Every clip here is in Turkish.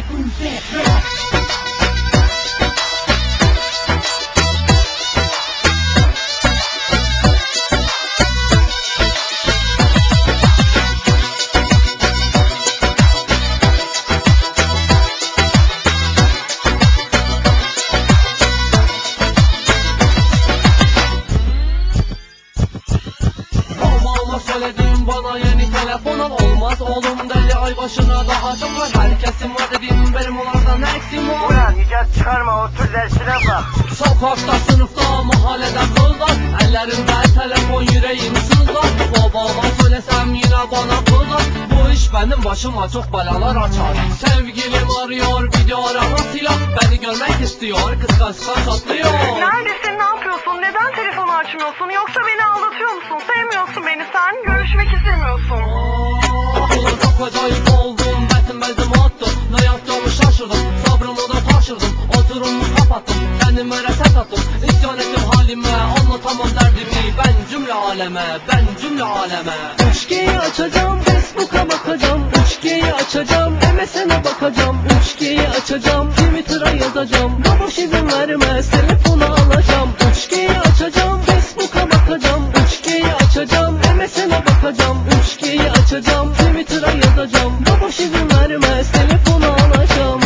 Söyledim bana yeni telefon al, olmaz oğlum deli, ay başına daha çok var. Herkesin var dedim, benim onlardan eksim var. Ulan icat çıkarma, otur dersine bak. Sokakta, sınıfta, mahallede kızlar, ellerinde telefon, yüreğim sızlar. Babama söylesem yine bana kızar. Bu iş benim başıma çok belalar açar. Sevgilim arıyor video aramasıyla, beni görmek istiyor, kıskançtan çatlıyor. Neredesin, ne yapıyorsun, neden telefonu açmıyorsun, yoksa beni aldatıyor musun, sevmiyorsun beni sen, görüşmek istemiyorsun. Ulan çok acayip oldum, betim bezim attım, ne yaptığımı şaşırdım, sabrımı da taşırdım, oturumu kapattım, kendime reset attım, isyan ettim halime, anlatamam derdimi ben cümle aleme, ben cümle aleme. 3G'yi açacağım, Facebook'a bakacağım, 3G'yi açacağım, MSN'e bakacağım, 3G'yi açacağım, Twitter'a yazacağım, baboş izin vermez, telefonu alacağım. 3G'yi açacağım, Facebook'a bakacağım, 3G'yi açacağım, MSN'e bakacağım, 3G'yi açacağım, Twitter'a yazacağım, baboş izin vermez, telefonu alacağım.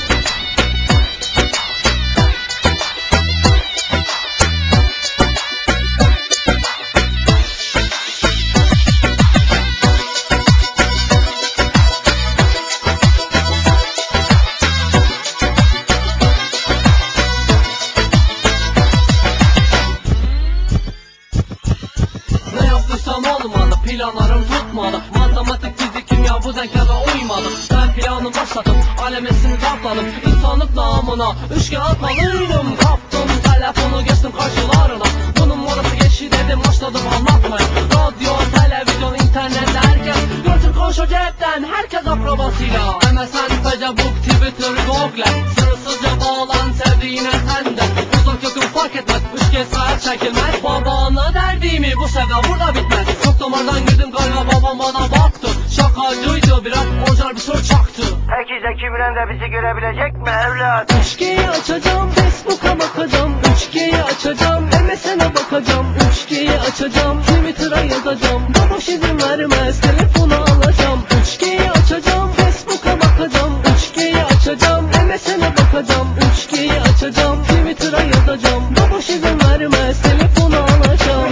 Ne yaptıysam olmadı, planlarım tutmadı, matematik, fizik, kimya bu denkleme uymadı. Ben planı başladım, alemesini katladım, insanlık namına 3G atmalıydım. Kaptım telefonu, geçtim karşılarına, bunun modası geçti dedim, başladım anlatmaya. Radyo, televizyon, internet herkes görsün, koşu cepten herkes akrabasıyla. MSN, Facebook, Twitter, Google, sınırsızca bağlan sevdiğine sende. Uzak yakın fark etmez, 3G saat çekilmez. Babana derdimi bu sefer burada bitmez. Çok damardan girdim galiba, babam bana baktı, şakacıydı biraz, orijinal bir soru çaktı. Peki Zeki Müren de bizi görebilecek mi evlat? 3G'yi açacağım, Facebook'a bakacağım, 3G'yi açacağım, MSN'e bakacağım, 3G'yi açacağım, Twitter'a yazacağım, baboş izin vermez, telefonu alacağım. 3G'yi açacağım, Facebook'a bakacağım, 3G'yi açacağım, MSN'e bakacağım, 3G'yi açacağım, Twitter'a yazacağım, baboş izin vermez, telefonu alacağım.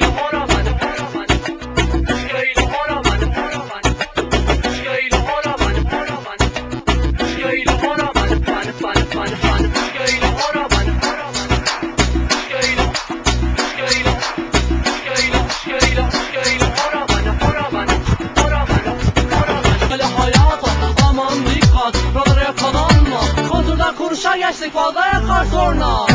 Böyle hayata aman dikkat, buralara yakalanma, kontrolden kuruşa geçtik, fazla yakar sonra.